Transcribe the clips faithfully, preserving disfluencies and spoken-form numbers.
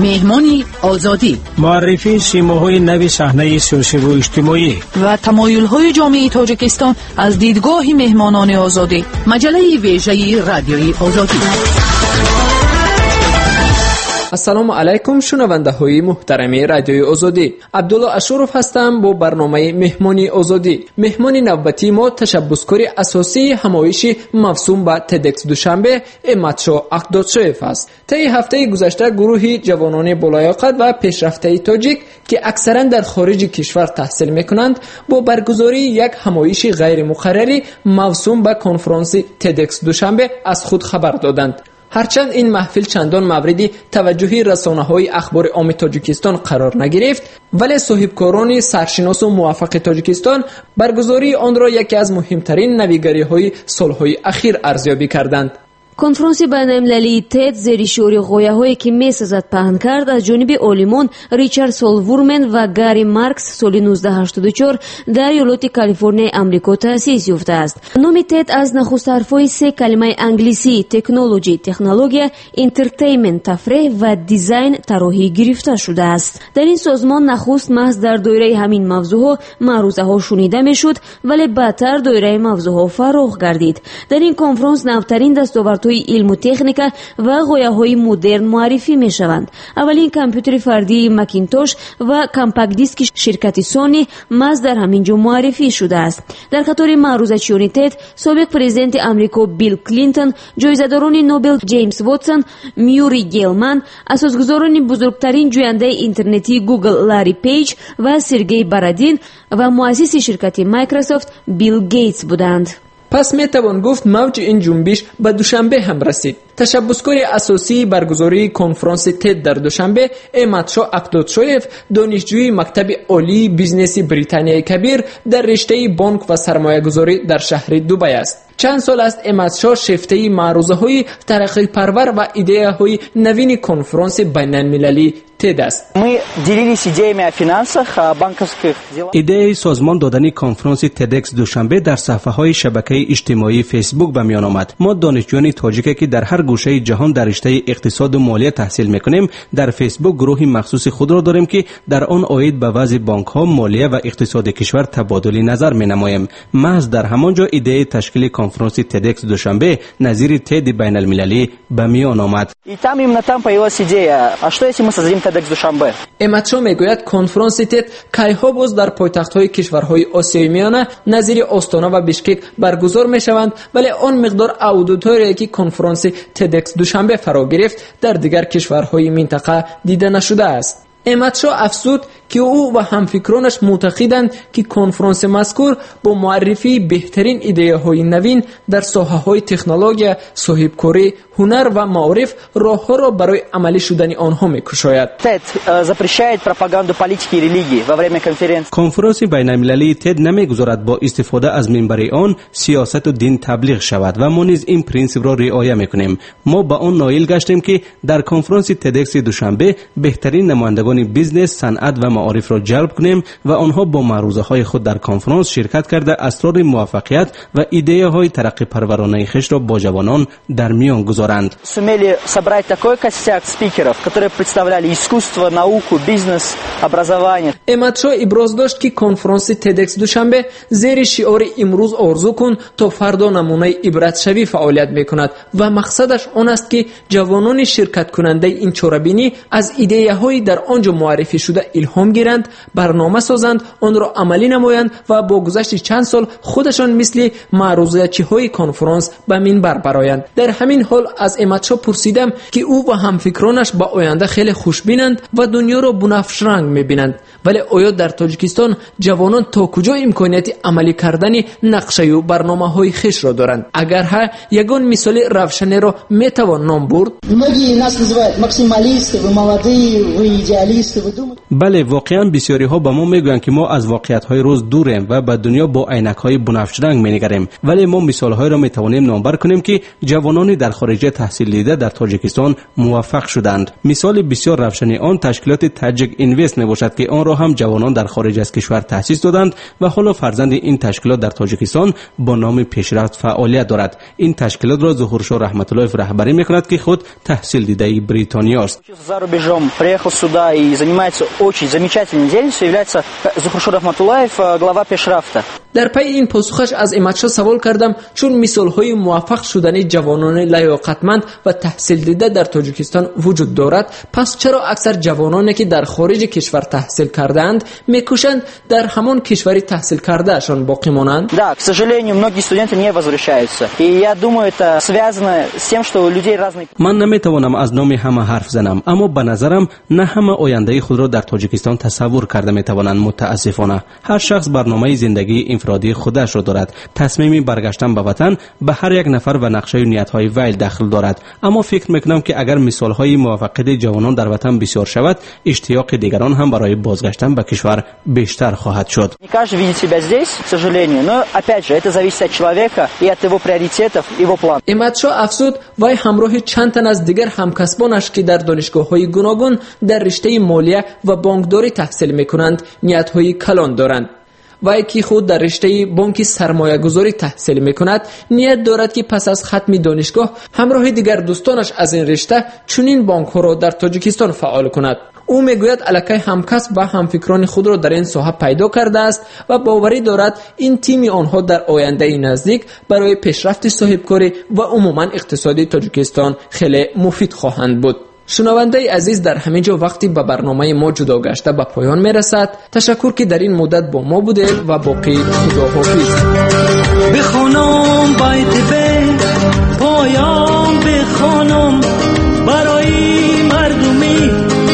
مهمانی آزادی، معرفی سیماهای نوی صحنه سیاسی و اجتماعی و تمایل‌های جامعه تاجیکستان از دیدگاه مهمانان آزادی. مجله ویژه رادیوی آزادی. السلام علیکم شنونده های محترم رادیوی آزادی. عبدالله اشرف هستم با برنامه مهمانی آزادی. مهمانی نوبتی ما تشبسکار اساسی همایش موسوم به تدکس دوشنبه امتشا اقدادشویف است. طی هفته گذشته گروهی جوانان بالیاقت و پیشرفته تاجیک که اکثرا در خارج کشور تحصیل میکنند با برگزاری یک همایش غیر مقرری موسوم به کنفرانس تدکس دوشنبه از خود خبر دادند. هرچند این محفل چندان مورد توجه رسانه‌های اخبار عام تاجیکستان قرار نگرفت، ولی صاحبکاران سرشناس و موفق تاجیکستان برگزاری آن را یکی از مهمترین نویگری‌های سال‌های اخیر ارزیابی کردند. کنفرانس بین‌المللی تد زیر شعار غویاهایی که میسازد پهن کرد از جانب عالمان ریچارد سولورمن و گاری مارکس سال نوزده هشتاد و چهار در ایالت کالیفرنیا آمریکا تأسیس یافته است. نام تد از نخست حرفهای سه کلمه انگلیسی تکنولوژی، تکنولوژی، انترتینمنت، تفریح و دیزاین طراحی گرفته شده است. در این سازمان نخست محض در دایره همین موضوعها معروضه‌ها شنیده میشد، ولی بعدتر دایره موضوعها فراخ گردید. در این کنفرانس نوترین دستاوردهای علم و تکنیک و غویاهای مدرن معرفی می شوند. اولین کامپیوتر فردی مکینتوش و کامپکت دیسک شرکت سونی ماز در همینجا معرفی شده است. در قطار معروضه‌چیان تد سابق پرزیدنت آمریکا بیل کلینتون، جایزه‌داران نوبل جیمز واتسون، میوری گیلمن، اساسگزاران بزرگترین جوینده اینترنتی گوگل لاری پیج و سرگئی برادین و مؤسس شرکت مایکروسافت بیل گیتس بودند. پس می توان گفت موج این جنبش به دوشنبه هم رسید. تشبسکار اساسی برگزاری کنفرانس تد در دوشنبه امتشا اقدادشویف، دانشجوی مکتب عالی بیزنس بریتانیای کبیر در رشته بانک و سرمایه‌گذاری در شهر دبی است. چند سال است امتشا شیفته معروضه‌های ترقی پرور و ایده‌های نوین کنفرانس بین‌المللی تد است. ما делились идеями о финансах, о банковских делах. ایده سازمان دادنی کنفرانس تدکس دوشنبه در صفحه‌های شبکه اجتماعی فیسبوک به میان آمد. ما دانشجویان تاجیک که در هر گوشه جهان در رشته اقتصاد و مالیه تحصیل میکنیم در فیسبوک گروهی مخصوص خود را داریم که در آن عاید به وضع بانک‌ها، مالیه و اقتصاد کشور تبادل نظر می‌نماییم. محض در همانجا ایده تشکیل کنفرانس تدکس دوشنبه نظیر تد بین‌المللی به میان آمد. И там именно там появилась идея, а что если мы создадим TEDx دوشنبه؟ امتشا میگوید کنفرانس تد کایها باز در پایتخت‌های کشورهای آسیای میانه نظیر آستانا و بیشکک برگزار میشوند، ولی آن مقدار اودیتوری که کنفرانس تدکس دوشنبه فرا گرفت در دیگر کشورهای منطقه دیده نشده است. امتشا افزود که او و همفکرانش معتقدند که کنفرانس مذکور با معرفی بهترین ایده‌های نوین در ساحه‌های تکنولوژی، صاحبکاری، هنر و معارف راه‌ها را برای عملی شدن آنها می‌گشاید. TED запрещает пропаганду политики и религии во время конференции. کنفرانس بین‌المللی تد نمیگذارد با استفاده از منبر آن سیاست و دین تبلیغ شود و ما نیز این پرینسیپ را رعایت می‌کنیم. ما با آن نائل گشتیم که در کنفرانس تدکس دوشنبه بهترین نمایندگان بیزنس، صنعت و معارف را جلب کنیم و آنها با معروضه‌های خود در کنفرانس شرکت کرده اسرار موفقیت و ایده‌های ترقی پرورانه خویش را با جوانان در میان گذارند. Сумели собрать такой костяк спикеров, которые представляли искусство, науку, бизнес, образование. امتشا ابراز داشت که کنفرانس تدکس دوشنبه زیر شعار امروز آرزو کن تا فردا نمونه عبرت شوی فعالیت میکند و مقصدش آن است که جوانان شرکت کننده این چاره‌بینی از ایده‌های در آنجا معرفی شده الهام گیرند، برنامه سازند، آن را عملی نمایند و با گذشت چند سال خودشان مثل معروضه‌چی‌های کنفرانس به منبر برآیند. در همین حال از امتشا پرسیدم که او و همفکرانش با آینده خیلی خوشبینند و دنیا را بنفش رنگ می‌بینند، ولی آیا در تاجیکستان جوانان تا کجا امکانیت عملی کردن نقشه و برنامه‌های خویش را دارند؟ اگر ها یگان مثال روشنی را میتوان نام برد. Многие нас называют максималисты, вы молодые, вы идеалисты, вы думаете. بله، واقعا بسیاری ها به ما میگویند که ما از واقعیت های روز دوریم و به دنیا با عینک های بنفش رنگ مینگریم، ولی ما مثال های را میتوانیم نامبر کنیم که جوانانی در خارج تحصیل دیده در تاجیکستان موفق شدند. مثال بسیار روشنی آن تشکیلات تاجیک اینوست میباشد که آن را را هم جوانان در خارج از کشور تأسیس دادند و حالا فرزند این تشکیلات در تاجیکستان با نام پیشرفت فعالیت دارد. این تشکیلات را ظهورشاه رحمت الله رهبری می‌کند که خود تحصیل دیده بریتانیا است. За рубежом приехал сюда и занимается очень замечательной деятельностью, является Зухуршур Рахматуллаев, глава Пешрафта. در پی این پاسخش از امتشا سوال کردم چون مثال‌های موفق شدن جوانان لیاقتمند و تحصیل دیده در تاجیکستان وجود دارد، پس چرا اکثر جوانانی که در خارج کشور تحصیل کردند میکوشند در همان کشوری تحصیل کرده اشان باقی مانند؟ Да, к сожалению, многие студенты не возвращаются. И я думаю, это связано с тем, что у людей разные. من نمیتوانم از نام همه حرف زنم، اما به نظرم نه همه آینده خود را در تاجیکستان تصور کرده میتوانند. متاسفانه هر شخص برنامه زندگی انفرادی خودش را دارد. تصمیم برگشتن به وطن به هر یک نفر و نقشه و نیت‌های وی داخل دارد، اما فکر میکنم که اگر مثال‌های موفقیت جوانان در وطن بسیار شود، اشتیاق دیگران هم برای بازگشتن به کشور بیشتر خواهد شد. Не каждый видит себя здесь, к сожалению, но опять же, это зависит от человека и от его приоритетов, его планов. امتشا افزود وی همراه چند تن از دیگر همکسبانش که در دانشگاه‌های گوناگون در رشته مالیه و بانکداری تحصیل می‌کنند نیت‌های کلان دارند. وی که خود در رشته بانک سرمایه گذاری تحصیل میکند نیت دارد که پس از ختم دانشگاه همراه دیگر دوستانش از این رشته چنین بانک ها را در تاجیکستان فعال کند. او میگوید الکی همکسب و همفکران خود را در این ساحه پیدا کرده است و باوری دارد این تیم آنها در آینده نزدیک برای پیشرفت صاحبکاری و عموما اقتصادی تاجیکستان خیلی مفید خواهند بود. شنونده عزیز، در همه جا وقتی به برنامه ما جدا گشته به پایان میرسد. تشکر که در این مدت با ما بودید و باقی خداحافظ. بخونم بیت به پایان بخونم برای مردمی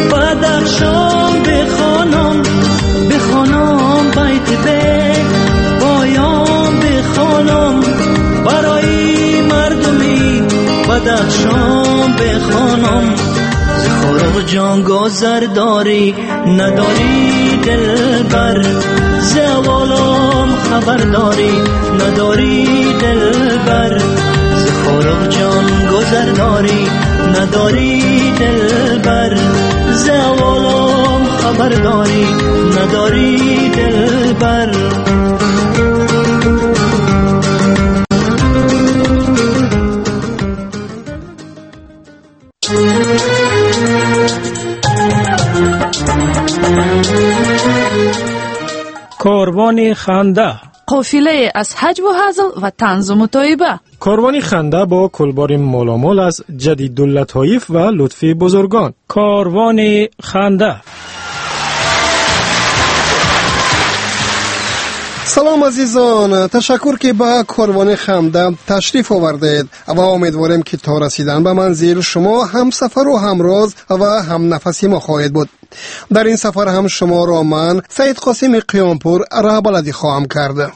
بدخشان بخونم بخونم بیت به پایان بخونم برای مردمی بدخشان بخونم. زخور جان گذر داری نداری دلبر، زوالم خبر داری نداری دلبر. زخور جان گذر داری نداری دلبر، زوالم خبر داری نداری دلبر. کاروان خنده، قافله از حج و هزل و طنز و مطایبه. کاروان خنده با کلبار مالامال از جدیداللطایف و لطفی بزرگان. کاروان خنده. سلام عزیزان، تشکر که به کاروان خنده تشریف آوردید و امیدواریم که تا رسیدن به منزل شما هم سفر و همراز و هم نفسی ما خواهید بود. در این سفر هم شما را من سید قاسم قیامپور رهبردی خواهم کرد.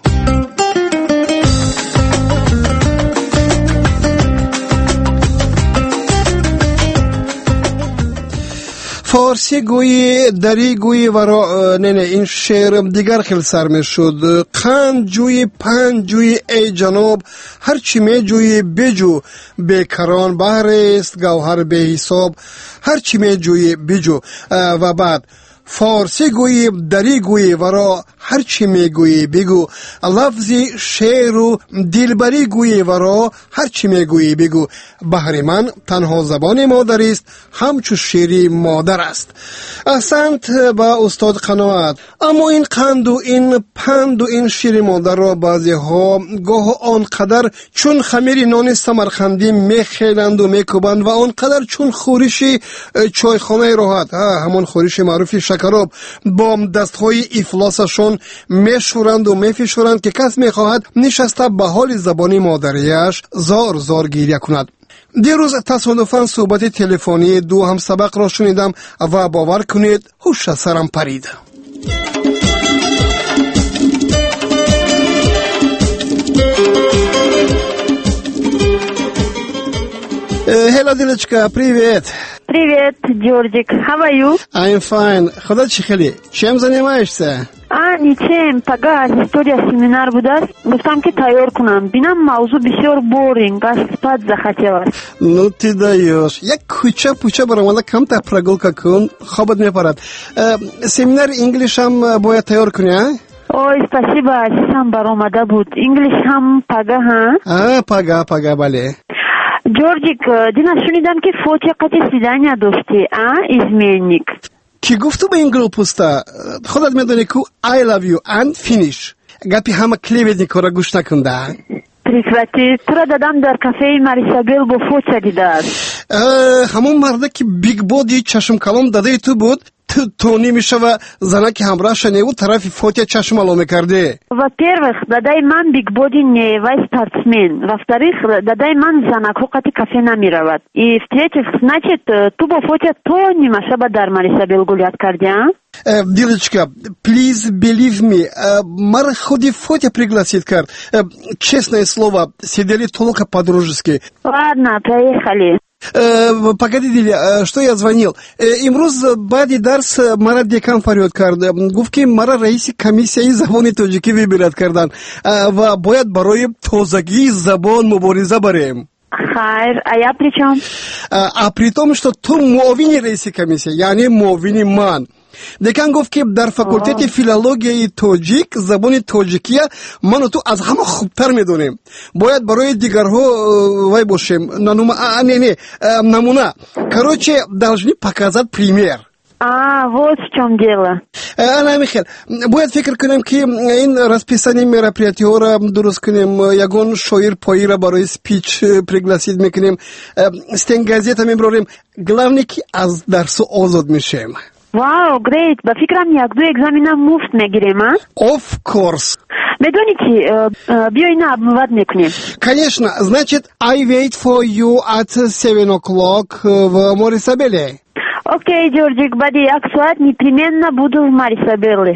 فارسی گویی دری گویی و را نه نه این شعر دیگر خیلی سر می شد. قند جوی پنج جوی ای جناب، هر چی می جوی بجو، بیکران بحر است گوهر به حساب، هر چی می جوی بجو. و بعد فارسی گویی دری گویی و را هر چی می گویی بگو، لفظی شعر و دلبری گویی و را هر چی می گویی بگو. بحر من تنها زبان مادر است، همچو شیری مادر است. احسنت با استاد قناعت. اما این قند و این پند و این شیر مادر را بعضی ها گاه آنقدر چون خمیر نان سمرقندی میخیلند و میکوبند و آنقدر چون خورشی چایخانه راحت، همون خورش معروف شکراب، با دستهای افلاسشون میشورند و میفشورند که کس میخواهد نشسته به حال زبانی مادریش زار زار گریه کند. دیروز تصادفاً صحبت تلفنی دو هم سبق را شنیدم و باور کنید هوش سرم پرید. Hela Dilečka, привет. Привет, Джорджик. How are you? I'm fine. خدا چی خیلی؟ чем занимаешься? А, ничем. Пога, история семинар будаст. Гуфтам ки тайёр кунам. Бинам мавзу бисёр боринг, ас спать захотелось. Ну ты даешь. Як куча-пуча барамада камта прогулка кун, хобот мепарад. Семинар English ам бояд тайёр куни, а? Ой, спасибо, сам баромада буд. English ҳам пага, ҳа? А, пага, пага, бале. Джорджик, дина шунидам ки фото қати свидания дошти, а, изменник. Ки гуфту ба ин глупуста? Ходат медони ку I love you and finish. Гапи ҳама клеветникора гӯш накун да. Прекрати, тура дадам дар кафеи Марисабел бо фото дидааст. ҳамон марда ки бигбоди чашмкалом дадаи ту буд, тони мешава зана ки ҳамроҳша неву тарафи фотия чашм ало мекарде. Во-первых, дадаи ман бигбоди не вай спортсмен. Во-вторых, дадаи ман занакҳо қати кафе намеравад. И в-третьих, значит, ту бо фотия тони машаба дар Марисабел гулят карди, а? Дилочка, please believe me, мара худи фотия пригласит кард. Честное слово, сидели толка по-дружески. Ладно, поехали. Погоди, Диля, что я звонил? Имруз баъди дарс мара декан фарёд кард. Гуфт ки мара раиси комиссияи забони тоҷикӣ вибират кардан ва бояд барои тозагии забон мубориза барем. Хайр, а я при чём? А при том, что ту муовини раиси комиссия, яъне муовини ман. Декан гуфт ки дар факултети филологияи тоҷик забони тоҷикия ману ту аз ҳама хубтар медонем. Бояд барои дигарҳо вай бошем. Не, не, намуна. Короче, должны показать пример. А, вот в чем дело. Ана Михаил, бояд фикр кунем ки ин расписани мероприятиҳоро дуруст кунем, ягон шоир поира барои спич пригласид мекунем, стенгазета мебарем. Главное ки аз дарсу озод мешем. Вау, great. Ба фикрам як-ду экзамена муфт мегирем, а? Of course. Медони чи, биё ина обмыват мекунем. Конечно. Значит, I wait for you at seven o'clock в Марисабеле. Окей, Джорджик, бади як соат непременно буду в Марисабеле.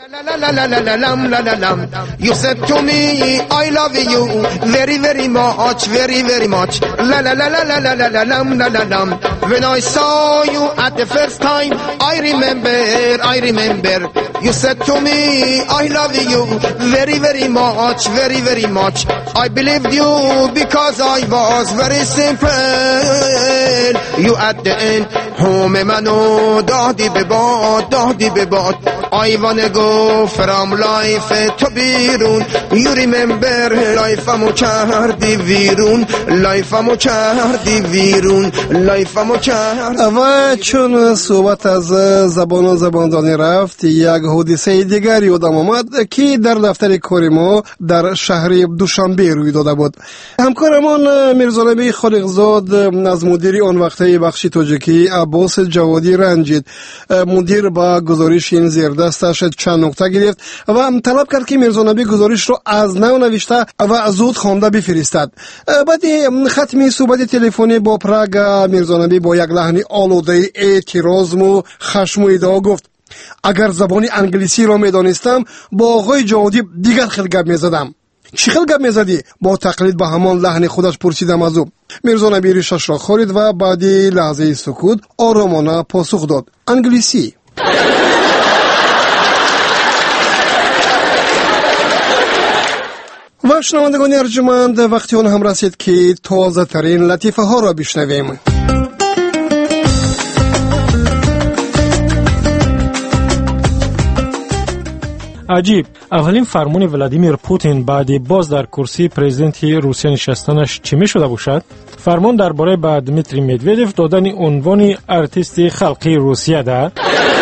You said to me I love you very very much, very very much. La la la la la la la la la la la. When I saw you at the first time, I remember, I remember. You said to me I love you very very much, very very much. I believed you because I was very simple. You at the end, home mano dadi bebad, dadi bebad. I wanna go from life to birun. You remember life amo chardi virun, life amo chardi virun, life amo chardi. و چون صحبت از زبان و زباندانی رفت، یک حادثه دیگری یادم آمد که در دفتر کار ما در شهر دوشنبه روی داده بود. همکارمان میرزانبی خالقزاد از مدیر آن وقته بخش تاجیکی عباس جوادی رنجید. مدیر با گزارش این زیردستش چند نکته گرفت و طلب کرد که میرزانبی گزارش رو از نو نوشته و زود خوانده بفرستد. بعد ختم صحبت تلفنی با پراگ، میرزانبی با یک لحن آلوده اعتراض و خشم و ادعا گفت اگر زبان انگلیسی را میدانستم با آقای جوادی دیگر خیلی گپ میزدم. چی خیلی گپ میزدی؟ با تقلید به همان لحن خودش پرسیدم از او. میرزانبی ریشش را خارید و بعدی لحظه سکوت آرامانه پاسخ داد انگلیسی. و شنوندگان ارجمند، وقتی آن هم رسید که تازه ترین لطیفه ها را بشنویم. عجیب، اولین فرمان ولادیمیر پوتین بعد باز در کرسی پرزیدنتی روسیه نشستنش چی می شده باشد؟ فرمان درباره با دمیتری مدودف دادن عنوان ارتیست خلقی روسیه ده.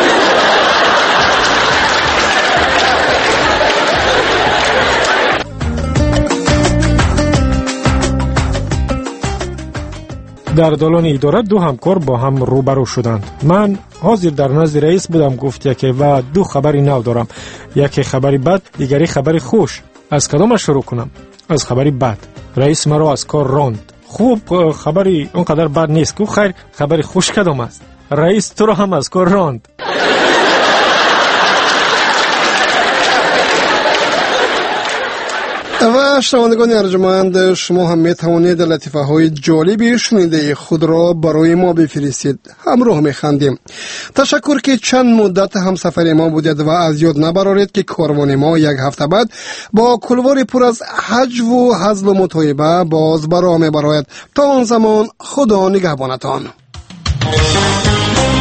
در دالان اداره دو همکار با هم روبرو شدند. من حاضر در نزد رئیس بودم، گفت یکی و دو خبری نو دارم، یکی خبری بد، دیگری خبری خوش. از کدامش شروع کنم؟ از خبری بد. رئیس مرا از کار راند. خوب، خبری اونقدر بد نیست. کو خیر، خبری خوش کدام است؟ رئیس تو را هم از کار راند. و شنوندگان ارجمند، شما هم می توانید لطیفه های جالبی شنیده خود را برای ما بفرستید. همراه می خندیم. تشکر که چند مدت همسفر ما بودید و از یاد نبرارید که کاروان ما یک هفته بعد با کلوار پر از حج و هزل و مطایبه باز برای می براید. تا آن زمان خدا نگهبانتان.